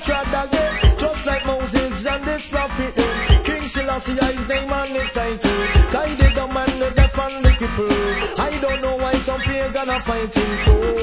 trod again, just like Moses and this prophet. King Selassie, his name and his title. Guide the man, the deaf and the cripple. I don't know why some pagan are fighting so.